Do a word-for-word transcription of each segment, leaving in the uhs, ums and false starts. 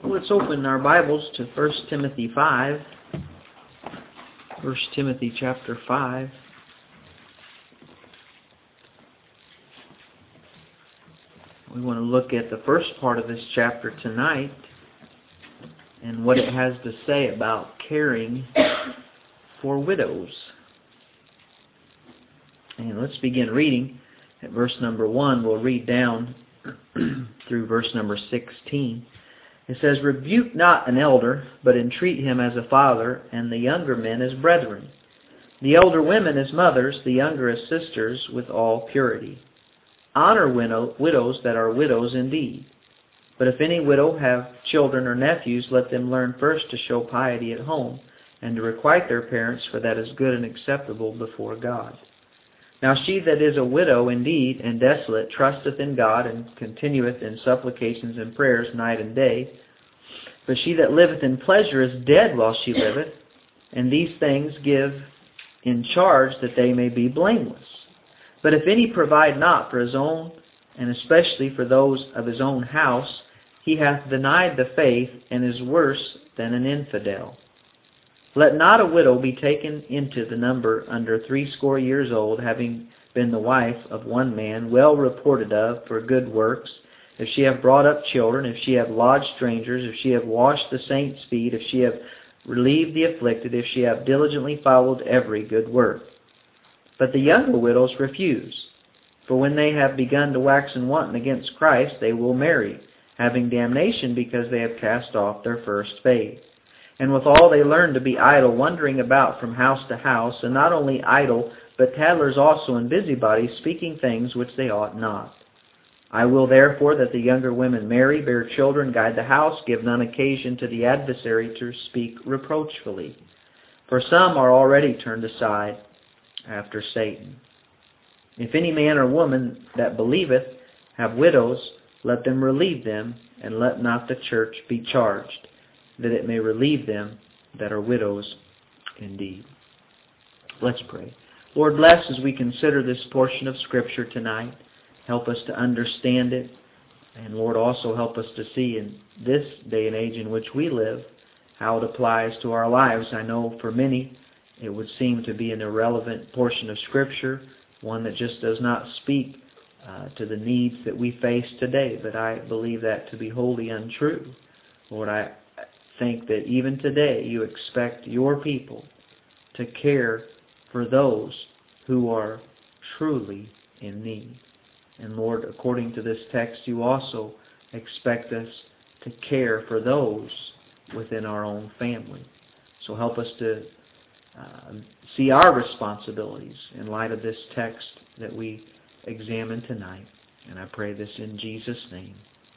Let's open our Bibles to First Timothy five. First Timothy chapter five. We want to look at the first part of this chapter tonight and what it has to say about caring for widows. And let's begin reading at verse number one. We'll read down through verse number sixteen. It says, "Rebuke not an elder, but entreat him as a father, and the younger men as brethren. The elder women as mothers, the younger as sisters, with all purity. Honor widow, widows that are widows indeed. But if any widow have children or nephews, let them learn first to show piety at home, and to requite their parents, for that is good and acceptable before God. Now she that is a widow indeed, and desolate, trusteth in God, and continueth in supplications and prayers night and day. But she that liveth in pleasure is dead while she liveth, and these things give in charge that they may be blameless. But if any provide not for his own, and especially for those of his own house, he hath denied the faith, and is worse than an infidel. Let not a widow be taken into the number under threescore years old, having been the wife of one man, well reported of for good works, if she have brought up children, if she have lodged strangers, if she have washed the saints' feet, if she have relieved the afflicted, if she have diligently followed every good work. But the younger widows refuse, for when they have begun to wax and wanton against Christ, they will marry, having damnation because they have cast off their first faith. And withal they learn to be idle, wandering about from house to house, and not only idle, but tattlers also and busybodies, speaking things which they ought not. I will therefore that the younger women marry, bear children, guide the house, give none occasion to the adversary to speak reproachfully. For some are already turned aside after Satan. If any man or woman that believeth have widows, let them relieve them, and let not the church be charged, that it may relieve them that are widows indeed." Let's pray. Lord, bless as we consider this portion of Scripture tonight. Help us to understand it. And Lord, also help us to see in this day and age in which we live how it applies to our lives. I know for many it would seem to be an irrelevant portion of Scripture, one that just does not speak uh, to the needs that we face today. But I believe that to be wholly untrue. Lord, I think that even today you expect your people to care for those who are truly in need. And Lord, according to this text, you also expect us to care for those within our own family. So help us to uh, see our responsibilities in light of this text that we examine tonight. And I pray this in Jesus' name.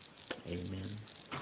Amen.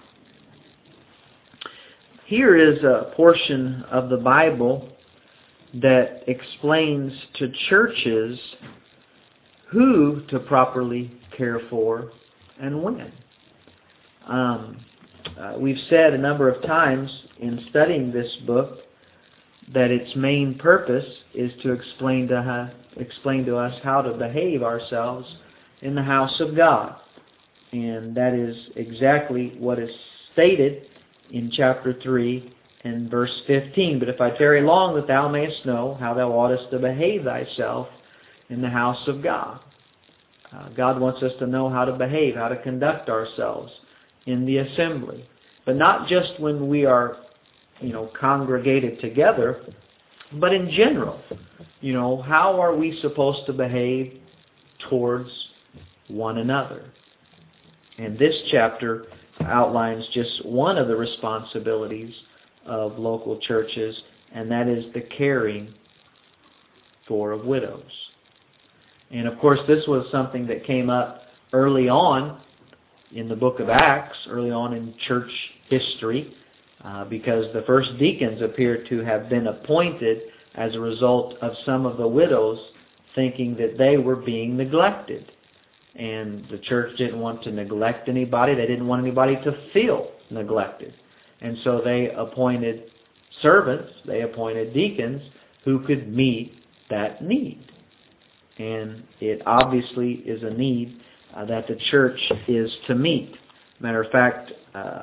Here is a portion of the Bible that explains to churches who to properly care for and when. Um, uh, we've said a number of times in studying this book that its main purpose is to explain to, ha- explain to us how to behave ourselves in the house of God. And that is exactly what is stated in chapter three and verse fifteen. "But if I tarry long, that thou mayest know how thou oughtest to behave thyself in the house of God." Uh, God wants us to know how to behave, how to conduct ourselves in the assembly. But not just when we are, you know, congregated together, but in general. You know, how are we supposed to behave towards one another? And this chapter outlines just one of the responsibilities of local churches, and that is the caring for of widows. And of course, this was something that came up early on in the book of Acts, early on in church history, uh, because the first deacons appear to have been appointed as a result of some of the widows thinking that they were being neglected. And the church didn't want to neglect anybody. They didn't want anybody to feel neglected. And so they appointed servants, they appointed deacons who could meet that need. And it obviously is a need uh, that the church is to meet. Matter of fact, uh,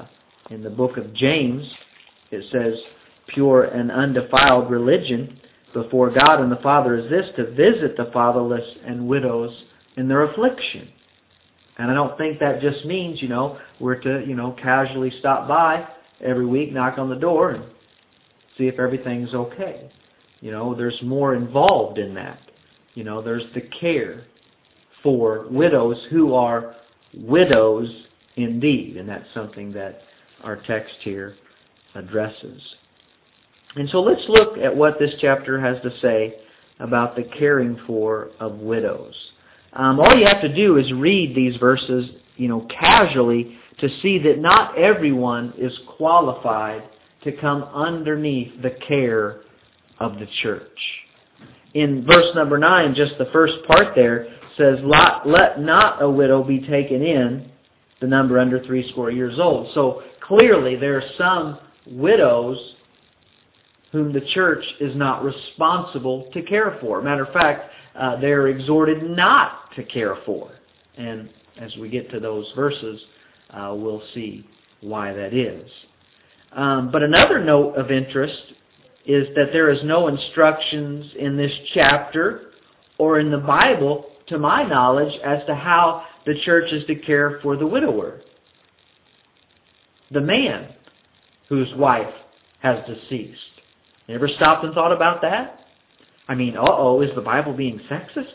In the book of James, it says, pure and undefiled religion before God and the Father is this, to visit the fatherless and widows in their affliction. And I don't think that just means, you know, we're to, you know, casually stop by every week, knock on the door, and see if everything's okay. You know, there's more involved in that. You know, there's the care for widows who are widows indeed. And that's something that our text here addresses. And so let's look at what this chapter has to say about the caring for of widows. Um, all you have to do is read these verses, you know, casually to see that not everyone is qualified to come underneath the care of the church. In verse number nine, just the first part there, says, let not a widow be taken in, the number under three score years old. So clearly there are some widows whom the church is not responsible to care for. Matter of fact, uh, they're exhorted not to care for. And as we get to those verses, uh, we'll see why that is. Um, but another note of interest is that there is no instructions in this chapter or in the Bible, to my knowledge, as to how the church is to care for the widower, the man whose wife has deceased. You ever stopped and thought about that? I mean, uh-oh, is the Bible being sexist?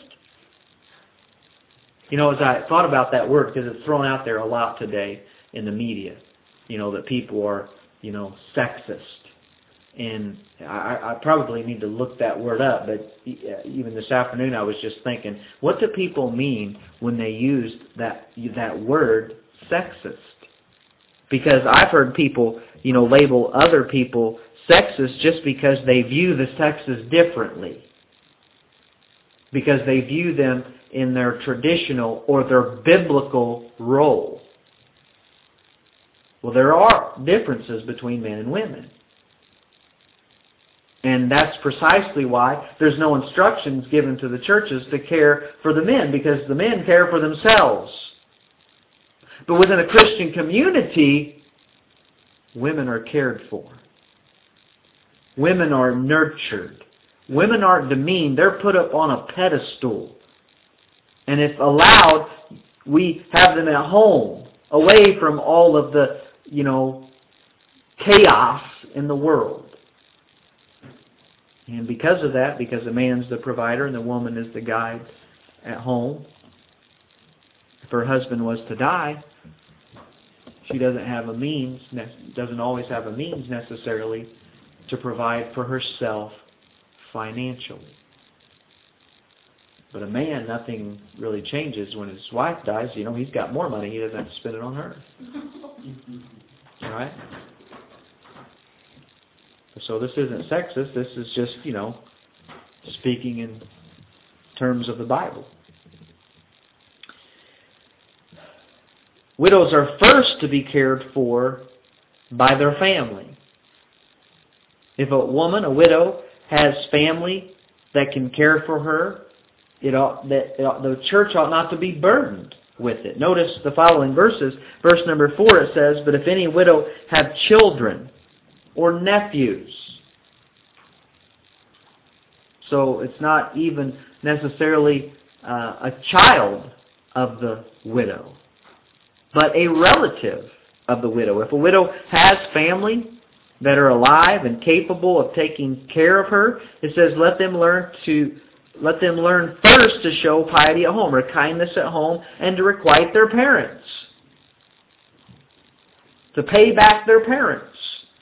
You know, as I thought about that word, because it's thrown out there a lot today in the media, you know, that people are, you know, sexist. And I, I probably need to look that word up, but even this afternoon I was just thinking, what do people mean when they use that that word sexist? Because I've heard people, you know, label other people sexist just because they view the sexes differently. Because they view them in their traditional or their biblical role. Well, there are differences between men and women. And that's precisely why there's no instructions given to the churches to care for the men, because the men care for themselves. But within a Christian community, women are cared for. Women are nurtured. Women aren't demeaned. They're put up on a pedestal. And if allowed, we have them at home, away from all of the, you know, chaos in the world. And because of that, because the man's the provider and the woman is the guide at home, if her husband was to die, she doesn't have a means, doesn't always have a means necessarily to provide for herself financially. But a man, nothing really changes when his wife dies. You know, he's got more money. He doesn't have to spend it on her. All right? So this isn't sexist. This is just, you know, speaking in terms of the Bible. Widows are first to be cared for by their family. If a woman, a widow, has family that can care for her, it ought, that it ought, the church ought not to be burdened with it. Notice the following verses. Verse number four, it says, "But if any widow have children or nephews." So it's not even necessarily uh, a child of the widow, but a relative of the widow. If a widow has family that are alive and capable of taking care of her, it says, let them learn to let them learn first to show piety at home, or kindness at home, and to requite their parents, to pay back their parents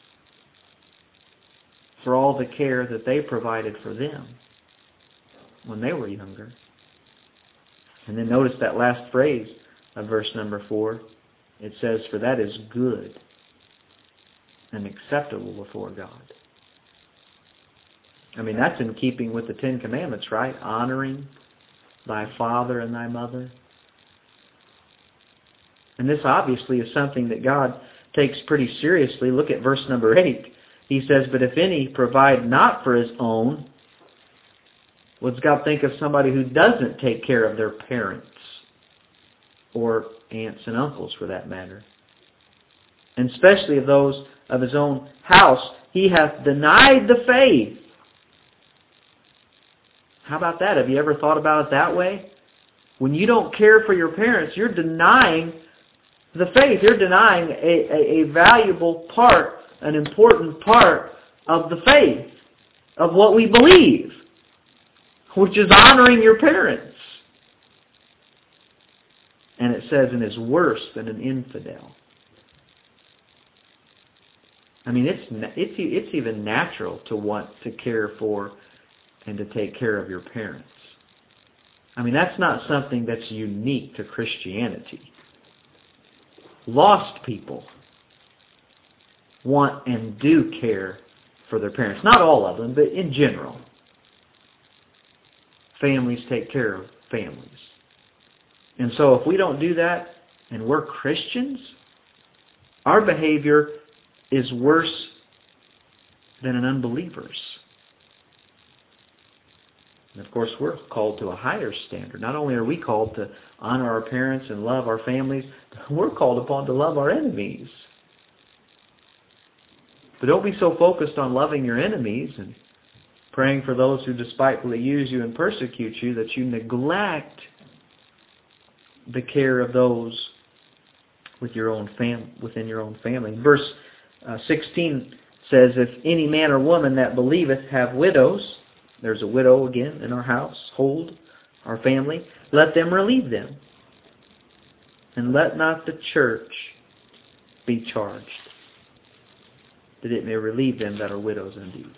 for all the care that they provided for them when they were younger. And then notice that last phrase of verse number four. It says, "For that is good and acceptable before God." I mean, that's in keeping with the Ten Commandments, right? Honoring thy father and thy mother. And this obviously is something that God takes pretty seriously. Look at verse number eight. He says, "But if any provide not for his own," what does God think of somebody who doesn't take care of their parents, or aunts and uncles for that matter? and especially of those of his own house, he hath denied the faith. How about that? Have you ever thought about it that way? When you don't care for your parents, you're denying the faith. You're denying a, a, a valuable part, an important part of the faith, of what we believe, which is honoring your parents. And it says, and is worse than an infidel. I mean, it's it's it's even natural to want to care for and to take care of your parents. I mean, that's not something that's unique to Christianity. Lost people want and do care for their parents. Not all of them, but in general. Families take care of families. And so if we don't do that and we're Christians, our behavior is worse than an unbeliever's. And of course, we're called to a higher standard. Not only are we called to honor our parents and love our families, we're called upon to love our enemies. But don't be so focused on loving your enemies and praying for those who despitefully use you and persecute you that you neglect the care of those with your own fam- within your own family. Verse uh, sixteen says, if any man or woman that believeth have widows, there's a widow again in our household, our family, let them relieve them. And let not the church be charged, that it may relieve them that are widows indeed.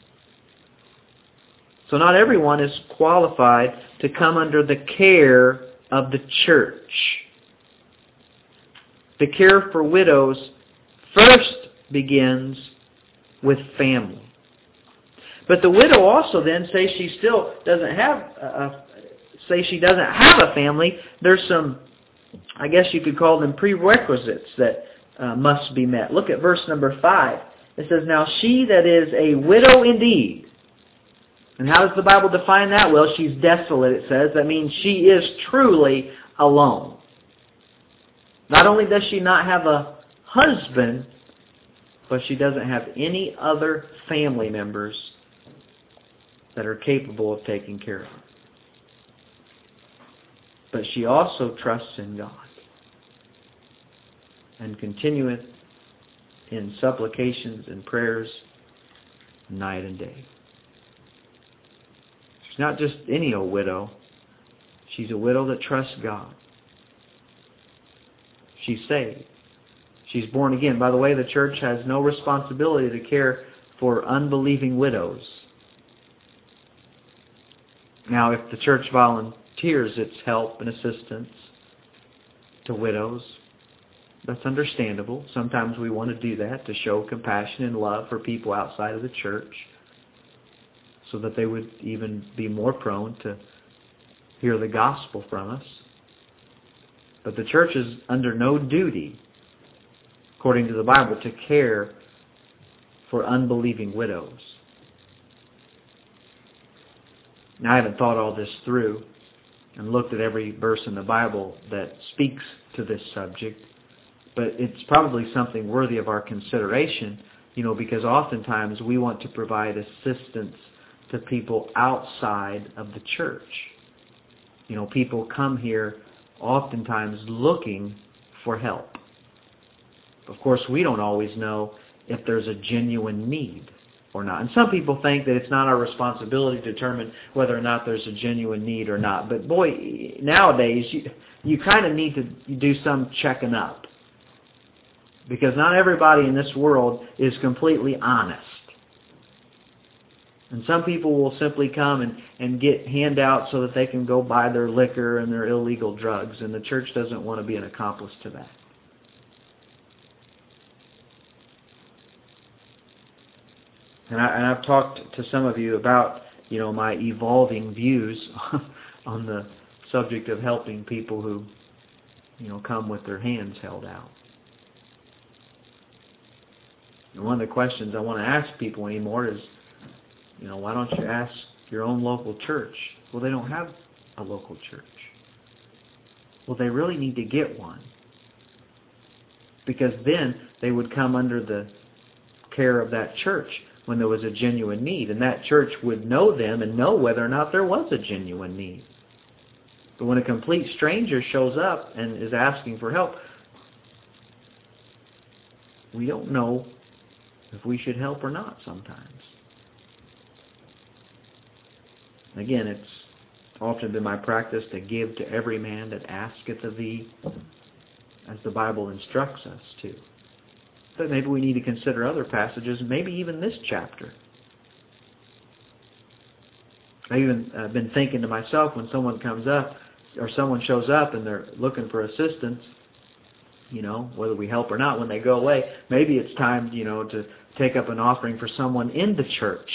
So not everyone is qualified to come under the care of the church. The care for widows first begins with family. But the widow also then, say she still doesn't have, a, say she doesn't have a family, there's some, I guess you could call them prerequisites that uh, must be met. Look at verse number five. It says, now she that is a widow indeed. And how does the Bible define that? Well, she's desolate, it says. That means she is truly alone. Not only does she not have a husband, but she doesn't have any other family members that are capable of taking care of her. But she also trusts in God and continueth in supplications and prayers night and day. She's not just any old widow. She's a widow that trusts God. She's saved. She's born again. By the way, the church has no responsibility to care for unbelieving widows. Now, if the church volunteers its help and assistance to widows, that's understandable. Sometimes we want to do that to show compassion and love for people outside of the church so that they would even be more prone to hear the gospel from us. But the church is under no duty, according to the Bible, to care for unbelieving widows. Now, I haven't thought all this through and looked at every verse in the Bible that speaks to this subject, but it's probably something worthy of our consideration, you know, because oftentimes we want to provide assistance to people outside of the church. You know, people come here oftentimes looking for help. Of course, we don't always know if there's a genuine need or not. And some people think that it's not our responsibility to determine whether or not there's a genuine need or not. But boy, nowadays, you, you kind of need to do some checking up. Because not everybody in this world is completely honest. And some people will simply come and, and get handouts so that they can go buy their liquor and their illegal drugs. And the church doesn't want to be an accomplice to that. And, I, and I've talked to some of you about, you know, my evolving views on the subject of helping people who, you know, come with their hands held out. And one of the questions I want to ask people anymore is, you know, why don't you ask your own local church? Well, they don't have a local church. Well, they really need to get one. because then they would come under the care of that church when there was a genuine need, and that church would know them and know whether or not there was a genuine need. But when a complete stranger shows up and is asking for help, we don't know if we should help or not sometimes. Again, it's often been my practice to give to every man that asketh of thee, as the Bible instructs us to. But maybe we need to consider other passages, maybe even this chapter. I've even uh, been thinking to myself, when someone comes up, or someone shows up and they're looking for assistance, you know, whether we help or not, when they go away, maybe it's time, you know, to take up an offering for someone in the church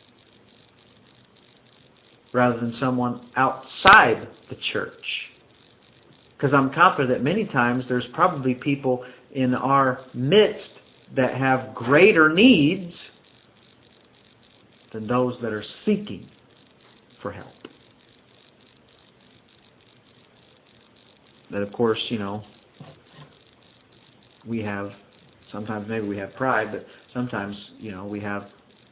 rather than someone outside the church. Because I'm confident that many times there's probably people in our midst that have greater needs than those that are seeking for help. That, of course, you know, we have, sometimes maybe we have pride, but sometimes, you know, we have,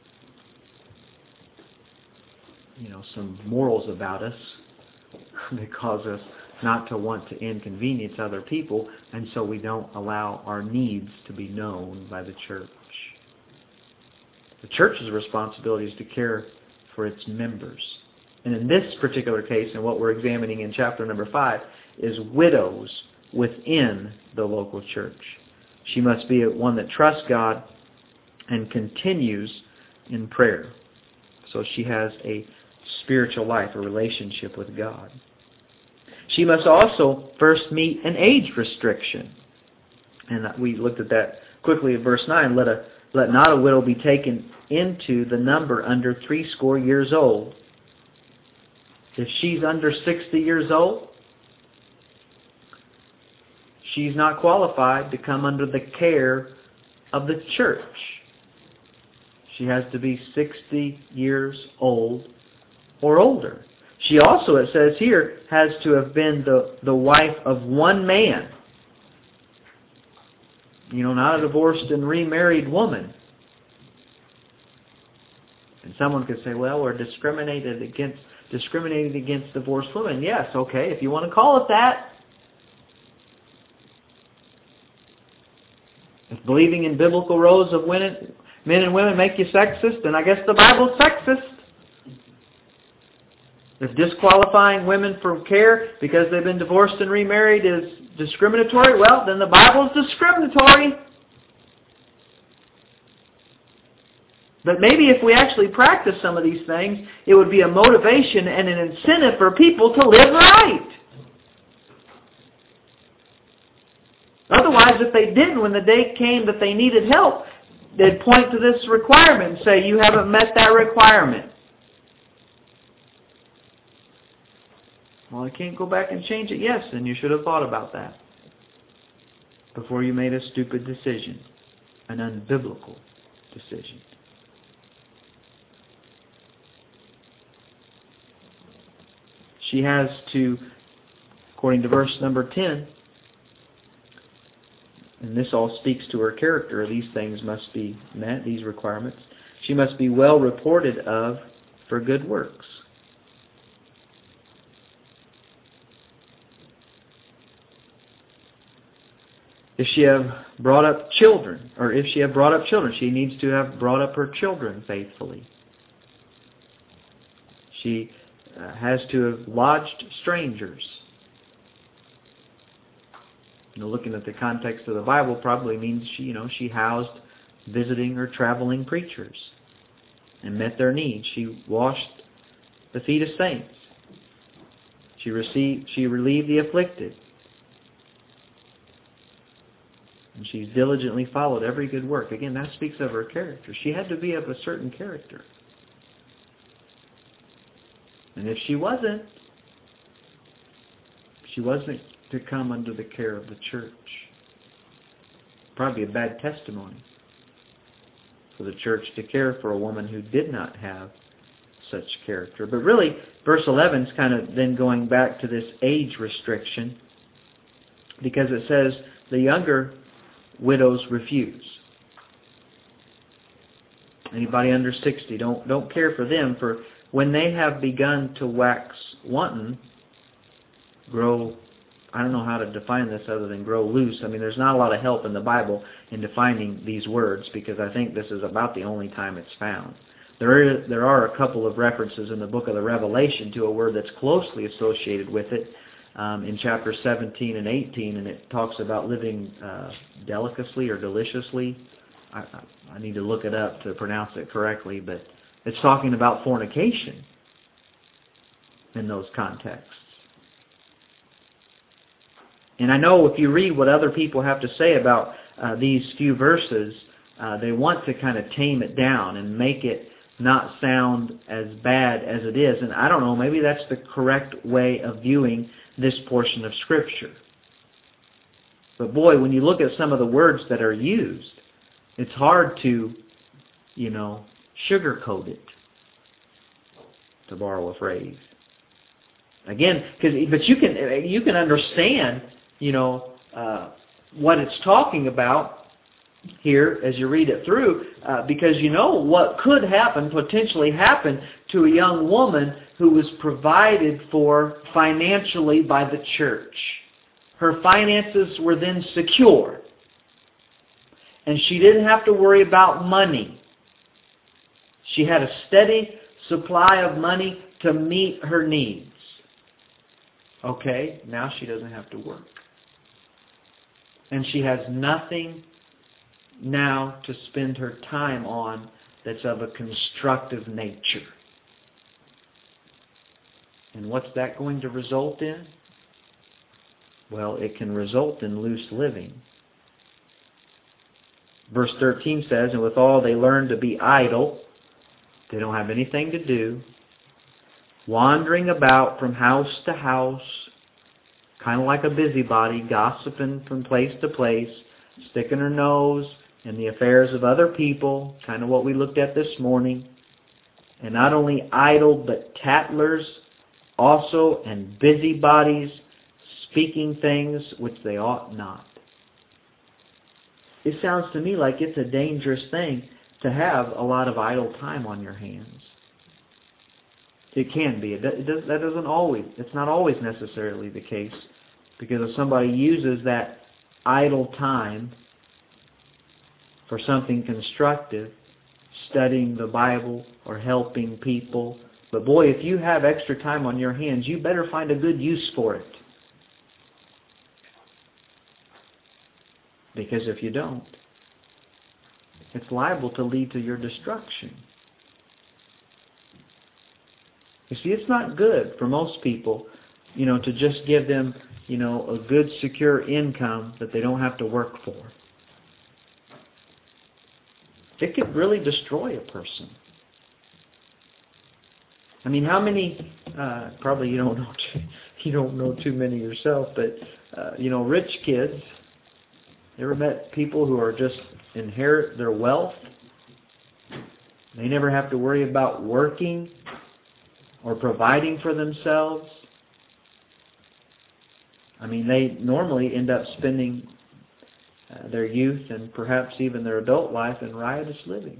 you know, some morals about us that cause us not to want to inconvenience other people, and so we don't allow our needs to be known by the church. The church's responsibility is to care for its members. And in this particular case, and what we're examining in chapter number five, is widows within the local church. She must be one that trusts God and continues in prayer. So she has a spiritual life, a relationship with God. She must also first meet an age restriction. And we looked at that quickly in verse nine. Let, a, let not a widow be taken into the number under threescore years old. If she's under sixty years old, she's not qualified to come under the care of the church. She has to be sixty years old or older. She also, it says here, has to have been the, the wife of one man. You know, not a divorced and remarried woman. And someone could say, well, we're discriminated against discriminated against divorced women. Yes, okay, if you want to call it that. If believing in biblical roles of women, men and women make you sexist, then I guess the Bible's sexist. If disqualifying women from care because they've been divorced and remarried is discriminatory, well, then the Bible's discriminatory. But maybe if we actually practice some of these things, it would be a motivation and an incentive for people to live right. Otherwise, if they didn't, when the day came that they needed help, they'd point to this requirement and say, you haven't met that requirement. Well, I can't go back and change it. Yes, then you should have thought about that before you made a stupid decision, an unbiblical decision. She has to, according to verse number ten, and this all speaks to her character, these things must be met, these requirements. She must be well reported of for good works. If she have brought up children, or if she have brought up children, she needs to have brought up her children faithfully. She uh, has to have lodged strangers. You know, looking at the context of the Bible probably means she, you know, she housed visiting or traveling preachers and met their needs. She washed the feet of saints. She received, she relieved the afflicted. And she's diligently followed every good work. Again, that speaks of her character. She had to be of a certain character. And if she wasn't, she wasn't to come under the care of the church. Probably a bad testimony for the church to care for a woman who did not have such character. But really, verse eleven is kind of then going back to this age restriction, because it says the younger widows refuse. Anybody under sixty, don't don't care for them, for when they have begun to wax wanton, grow, I don't know how to define this other than grow loose. I mean, there's not a lot of help in the Bible in defining these words, because I think this is about the only time it's found. There is, there are a couple of references in the book of the Revelation to a word that's closely associated with it, um, in chapter seventeen and eighteen, and it talks about living uh, deliciously or deliciously. I, I need to look it up to pronounce it correctly, but it's talking about fornication in those contexts. And I know if you read what other people have to say about uh, these few verses, uh, they want to kind of tame it down and make it not sound as bad as it is. And I don't know, maybe that's the correct way of viewing this portion of Scripture. But boy, when you look at some of the words that are used, it's hard to, you know, sugarcoat it, to borrow a phrase. Again, cause, but you can you can understand, you know, uh, what it's talking about here as you read it through, uh, because you know what could happen, potentially happen to a young woman who was provided for financially by the church. Her finances were then secure, and she didn't have to worry about money. She had a steady supply of money to meet her needs. Okay, now she doesn't have to work. And she has nothing now to spend her time on that's of a constructive nature. And what's that going to result in? Well, it can result in loose living. Verse thirteen says, and withal they learn to be idle. They don't have anything to do. Wandering about from house to house, kind of like a busybody, gossiping from place to place, sticking her nose in the affairs of other people, kind of what we looked at this morning. And not only idle, but tattlers also, and busybodies, speaking things which they ought not. It sounds to me like it's a dangerous thing to have a lot of idle time on your hands. It can be. It does, that doesn't always, it's not always necessarily the case. Because if somebody uses that idle time for something constructive, studying the Bible or helping people, but boy, if you have extra time on your hands, you better find a good use for it. Because if you don't, it's liable to lead to your destruction. You see, it's not good for most people, you know, to just give them, you know, a good, secure income that they don't have to work for. It could really destroy a person. I mean, how many? Uh, probably you don't know. Too, you don't know too many yourself, but uh, you know, rich kids. You ever met people who are just inherit their wealth? They never have to worry about working or providing for themselves. I mean, they normally end up spending uh, their youth and perhaps even their adult life in riotous living.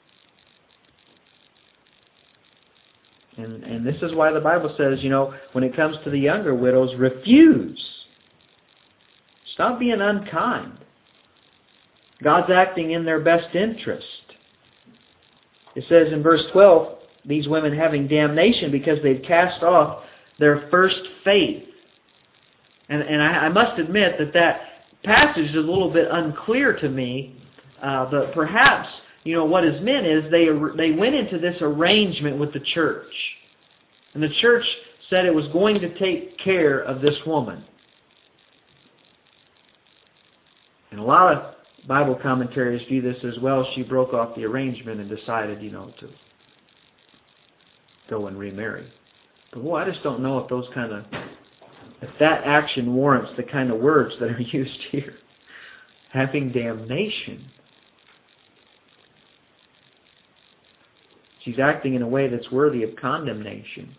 And, and this is why the Bible says, you know, when it comes to the younger widows, refuse. Stop being unkind. God's acting in their best interest. It says in verse twelve, these women having damnation because they've cast off their first faith. And, and I, I must admit that that passage is a little bit unclear to me, uh, but perhaps, you know, what is meant is they they went into this arrangement with the church. And the church said it was going to take care of this woman. And a lot of Bible commentaries view this as, well, she broke off the arrangement and decided, you know, to go and remarry. But boy, I just don't know if those kind of, if that action warrants the kind of words that are used here. Having damnation. She's acting in a way that's worthy of condemnation.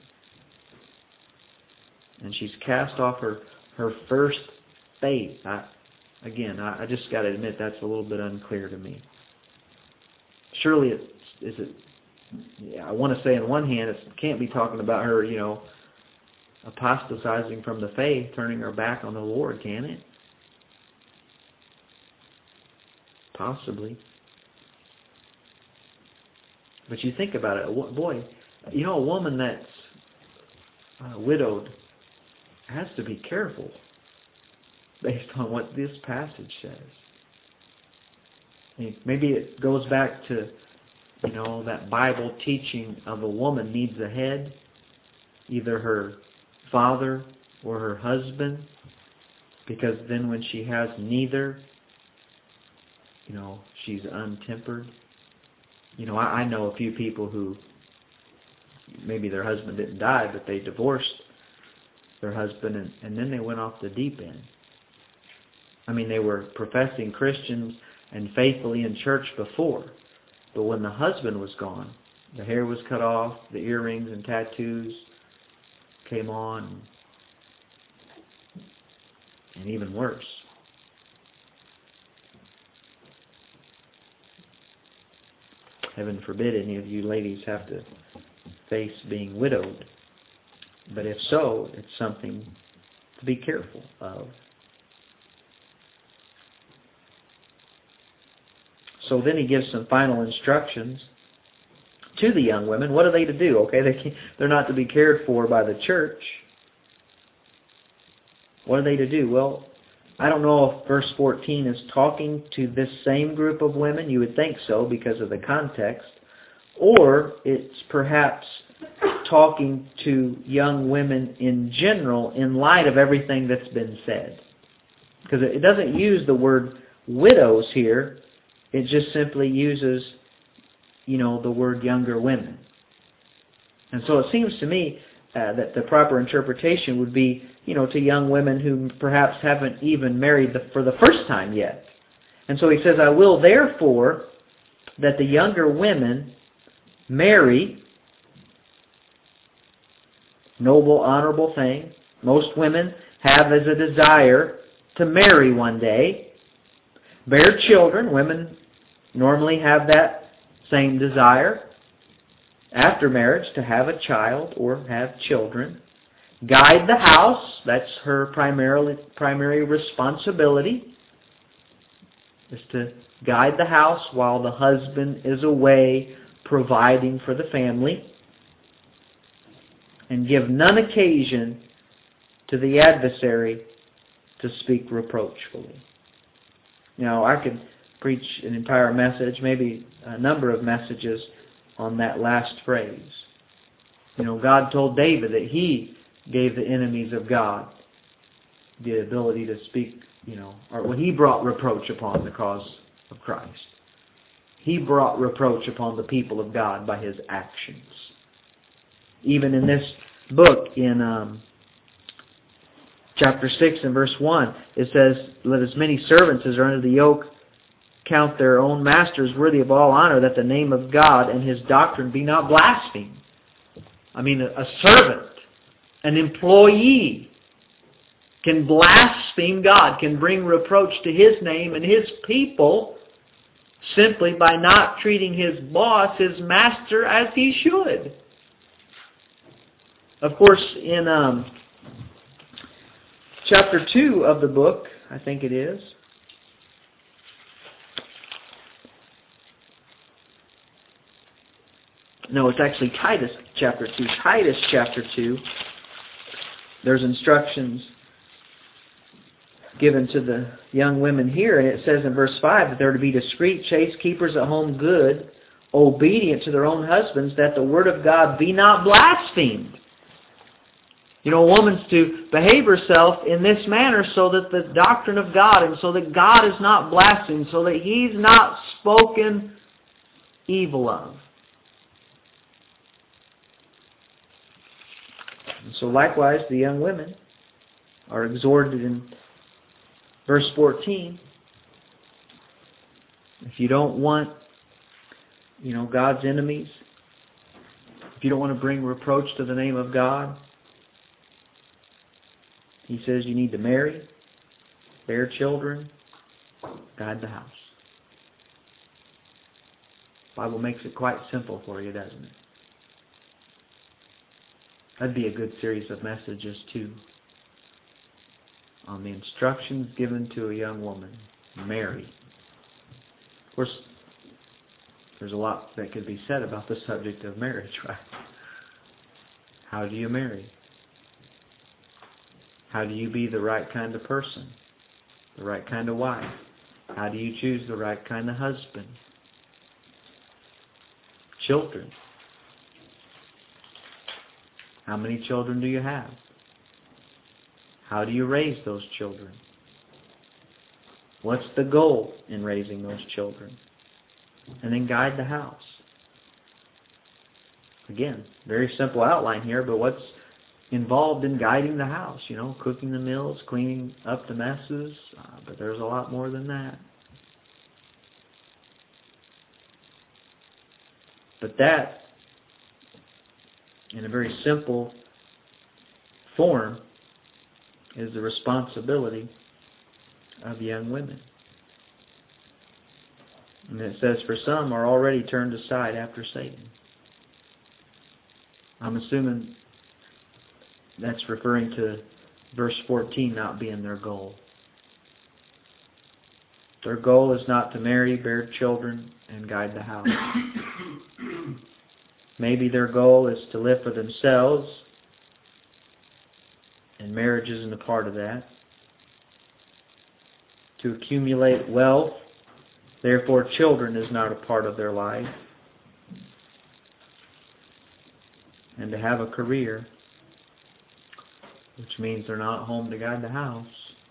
And she's cast off her, her first faith. I, Again, I, I just got to admit that's a little bit unclear to me. Surely, it's, is it? Yeah, I want to say on one hand, it can't be talking about her, you know, apostatizing from the faith, turning her back on the Lord, can it? Possibly. But you think about it, boy, you know, a woman that's uh, widowed has to be careful based on what this passage says. I mean, maybe it goes back to, you know, that Bible teaching of a woman needs a head, either her father or her husband, because then when she has neither, you know, she's untempered. You know, I, I know a few people who maybe their husband didn't die, but they divorced their husband and, and then they went off the deep end. I mean, they were professing Christians and faithfully in church before, but when the husband was gone, the hair was cut off, the earrings and tattoos came on, and even worse. Heaven forbid any of you ladies have to face being widowed. But if so, it's something to be careful of. So then he gives some final instructions to the young women. What are they to do? Okay, they can't, they're not to be cared for by the church. What are they to do? Well, I don't know if verse fourteen is talking to this same group of women. You would think so because of the context. Or it's perhaps talking to young women in general in light of everything that's been said. Because it doesn't use the word widows here. It just simply uses, you know, the word younger women. And so it seems to me uh, that the proper interpretation would be, you know, to young women who perhaps haven't even married the, for the first time yet. And so he says, I will therefore that the younger women marry. Noble, honorable thing. Most women have as a desire to marry one day. Bear children. Women normally have that same desire after marriage to have a child or have children. Guide the house. That's her primarily primary responsibility, is to guide the house while the husband is away providing for the family. And give none occasion to the adversary to speak reproachfully. Now, I could preach an entire message, maybe a number of messages on that last phrase. You know, God told David that he gave the enemies of God the ability to speak, you know, or when he brought reproach upon the cause of Christ. He brought reproach upon the people of God by his actions. Even in this book, in um, chapter six and verse one, it says, let as many servants as are under the yoke count their own masters worthy of all honor, that the name of God and his doctrine be not blasphemed. I mean, a, a servant, an employee, can blaspheme God, can bring reproach to his name and his people simply by not treating his boss, his master, as he should. Of course, in um, chapter two of the book, I think it is, no, it's actually Titus chapter two. Titus chapter two, there's instructions given to the young women here, and it says in verse five that they're to be discreet, chaste, keepers at home, good, obedient to their own husbands, that the word of God be not blasphemed. You know, a woman's to behave herself in this manner so that the doctrine of God, and so that God is not blasphemed, so that he's not spoken evil of. And so likewise, the young women are exhorted in verse fourteen. If you don't want, you know, God's enemies, if you don't want to bring reproach to the name of God, he says you need to marry, bear children, Guide the house. The Bible makes it quite simple for you, doesn't it? That'd be a good series of messages too. On the instructions given to a young woman, Mary. Of course, there's a lot that could be said about the subject of marriage, right? How do you marry? How do you be the right kind of person? The right kind of wife? How do you choose the right kind of husband? Children. How many children do you have? How do you raise those children? What's the goal in raising those children? And then guide the house. Again, very simple outline here, but what's involved in guiding the house? You know, cooking the meals, cleaning up the messes, uh, but there's a lot more than that. But that, in a very simple form, is the responsibility of young women. And it says, for some are already turned aside after Satan. I'm assuming that's referring to verse fourteen not being their goal. Their goal is not to marry, bear children, and guide the house. Maybe their goal is to live for themselves, and marriage isn't a part of that. To accumulate wealth, therefore children is not a part of their life. And to have a career, which means they're not home to guide the house.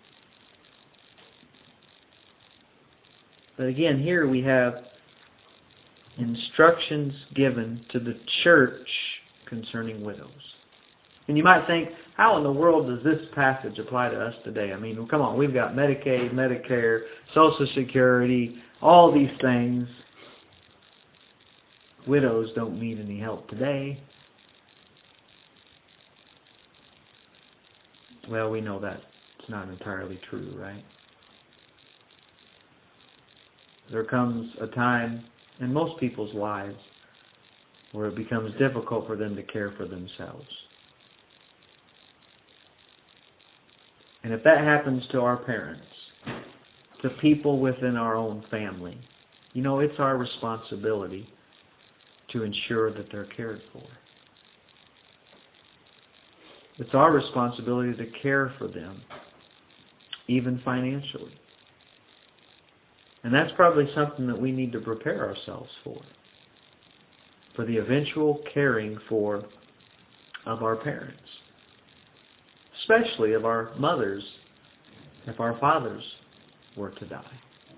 But again, here we have instructions given to the church concerning widows. And you might think, how in the world does this passage apply to us today? I mean, come on, we've got Medicaid, Medicare, Social Security, all these things. Widows don't need any help today. Well, we know that's not entirely true, right? There comes a time in most people's lives where it becomes difficult for them to care for themselves. And if that happens to our parents, to people within our own family, you know, it's our responsibility to ensure that they're cared for. It's our responsibility to care for them, even financially. And that's probably something that we need to prepare ourselves for. For the eventual caring for of our parents. Especially of our mothers, if our fathers were to die.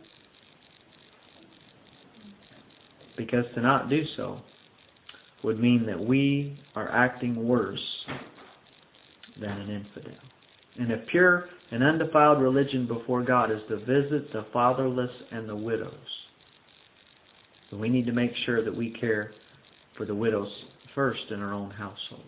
Because to not do so would mean that we are acting worse than an infidel. And if pure and undefiled religion before God is to visit the fatherless and the widows, then we need to make sure that we care for the widows first in our own household.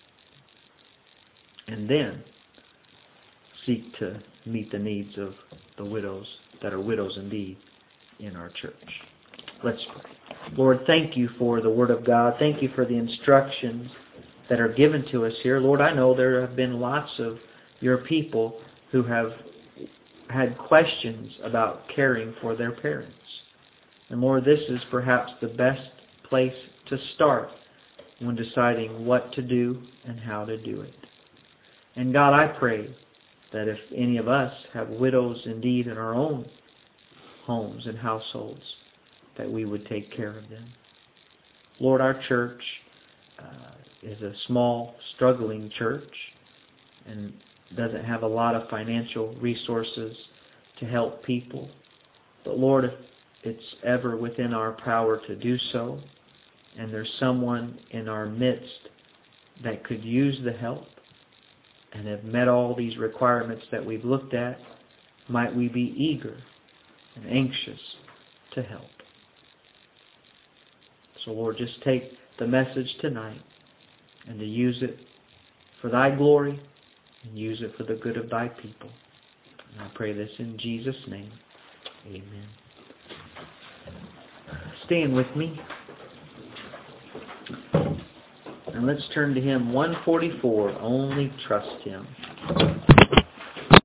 And then seek to meet the needs of the widows that are widows indeed in our church. Let's pray. Lord, thank you for the Word of God. Thank you for the instructions that are given to us here. Lord, I know there have been lots of your people who have had questions about caring for their parents. And Lord, this is perhaps the best place to start when deciding what to do and how to do it. And God, I pray that if any of us have widows indeed in our own homes and households, that we would take care of them. Lord, our church uh, is a small, struggling church and doesn't have a lot of financial resources to help people. But Lord, if it's ever within our power to do so, and there's someone in our midst that could use the help and have met all these requirements that we've looked at, might we be eager and anxious to help. So Lord, just take the message tonight and to use it for thy glory and use it for the good of thy people. And I pray this in Jesus' name. Amen. Stand with me. And let's turn to hymn one forty-four, Only Trust Him.